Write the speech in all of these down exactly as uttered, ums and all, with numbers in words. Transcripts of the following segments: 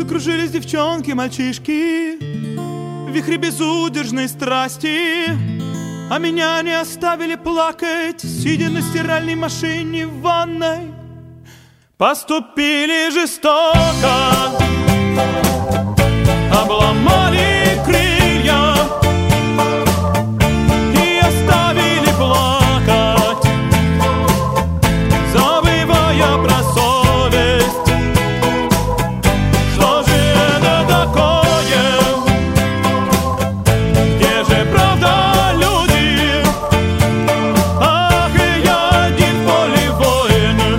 Закружились девчонки, мальчишки в вихре безудержной страсти, а меня не оставили плакать, сидя на стиральной машине в ванной. Поступили жестоко, обломали крылья и оставили плакать, забывая про совесть. Что же это такое? Где же правда, люди? Ах, и я один в поле воин,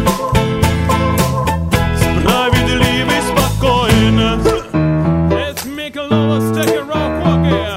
справедливый, спокойно. Let's make a little stick and rock walk here.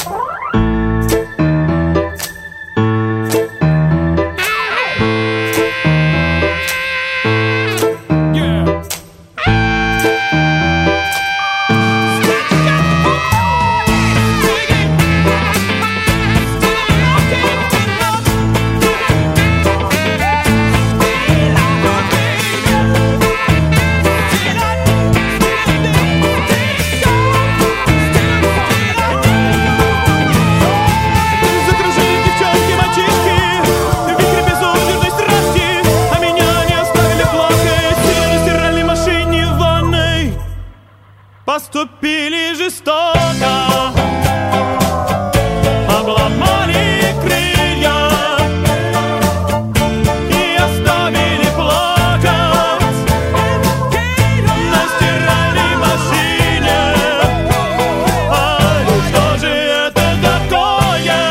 Поступили жестоко, обломали крылья и оставили плакать на стиральной машине. Ай, что же это такое?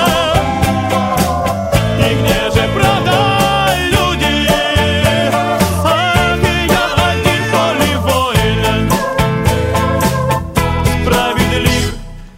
И где же правда, люди? Ах, и я один в поле воин, справедлив.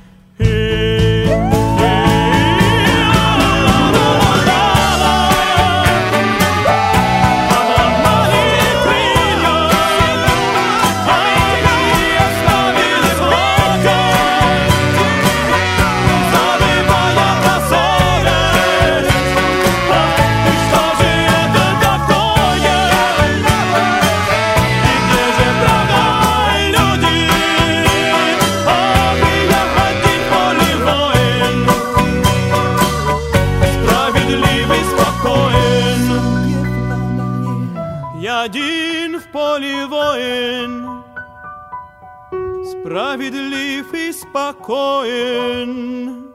Я один в поле воин, справедлив и спокоен.